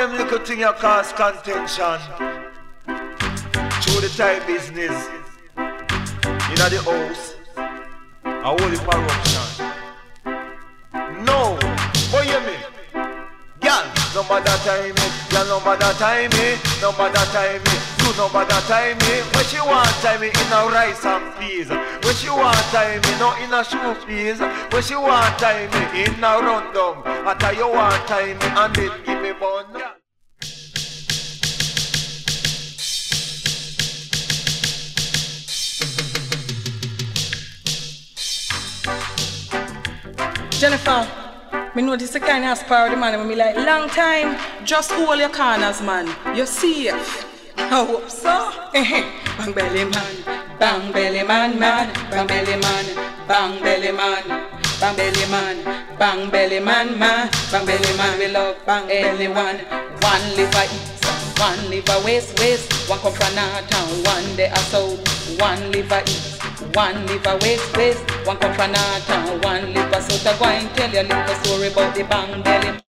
them little thing you cause contention. Through the time business. In the house. A holy corruption. No, what you mean? Girl, no matter time me, girl, no matter time me, no matter time me, you no matter time me. When she want time me in a rice and peas, when she want time me no in a shoe peas, when she want time me in a rundown, after you want time me and then give me bun. Jennifer, me notice the kind of aspire the man when me like long time. Just hold your corners, man. You're safe. I hope so. Bang belly man, man, bang belly man, bang belly man, bang belly man, bang belly man, bang belly man. We love bang belly one. One liver east, one liver west. One come from north and one day a south. One liver east. One liver west, one come from north and one liver south. I go and tell you a little story about the bang belly.